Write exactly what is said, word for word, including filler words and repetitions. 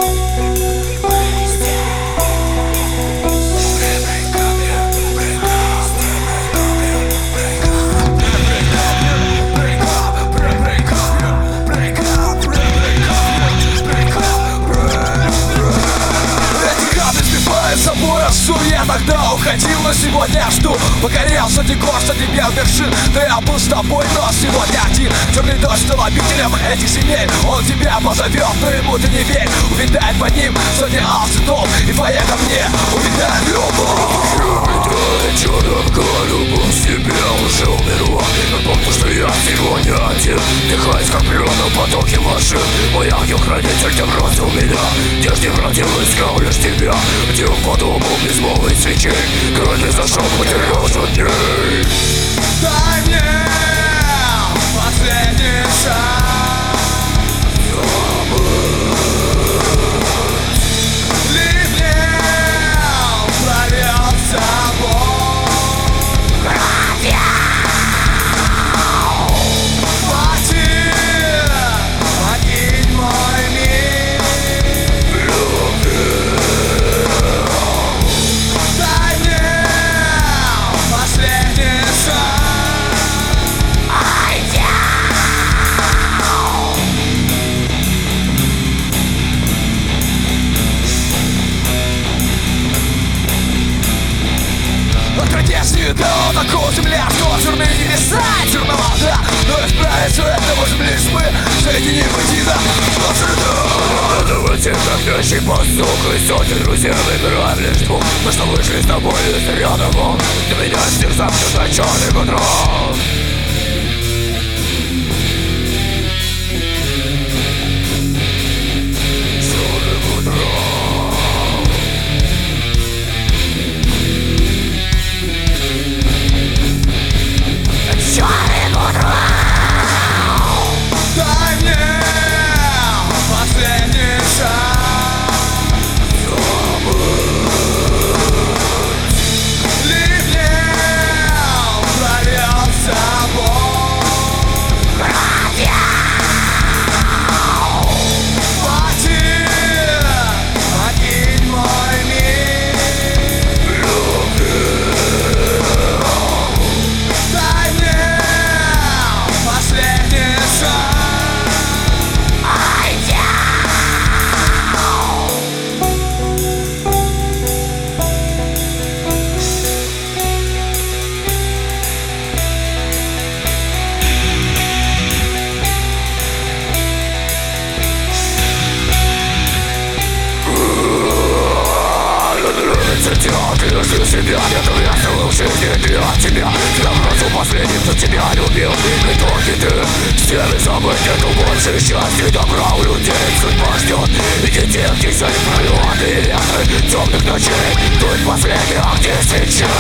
Я тогда уходил, но сегодня я жду. Покорял сотни гор, сотни бел вершин. Да я был с тобой, но сегодня один. Черный дождь стал обителем этих земель. Он тебя позовет, но ему ты не верь. Увидает под ним сотни алых цветов, и твоя ко мне увидает любовь. Увидает черным голубым себя уже умерла. Но помню, что я сегодня один. Дыхает скорпионом потоки машин. Мой ангел-хранитель, ты бросил меня. Где ж не бродил, искал лишь тебя. Где по дому безмолвной свечей. Кроме зашел, потерял дней. Дай мне последний шанс ливнем провел с собой. Хватит, покинь мой мир. Дай мне последний шанс. Отродясь до такого земля, что черные небеса, черная вода. Но исправить все это можем лишь мы, соединим едино. Давайте как ночи посук и сотни друзей выбираем лишь двух. Мы что вышли с тобой из ряда вон. Ты меня всех запнешь на черных утром. Дай мне последний шанс ливнем провел с собой. Хватит, покинь мой мир. Дай мне последний шанс. Ты лишил себя, нет, я целую жизнь для тебя. Я бросил последним, кто тебя любил. В итоге ты всеми события, то больше счастья и добра у людей. Судьба ждет и детей, где не пролеты ветры темных ночей. Тут последних десять.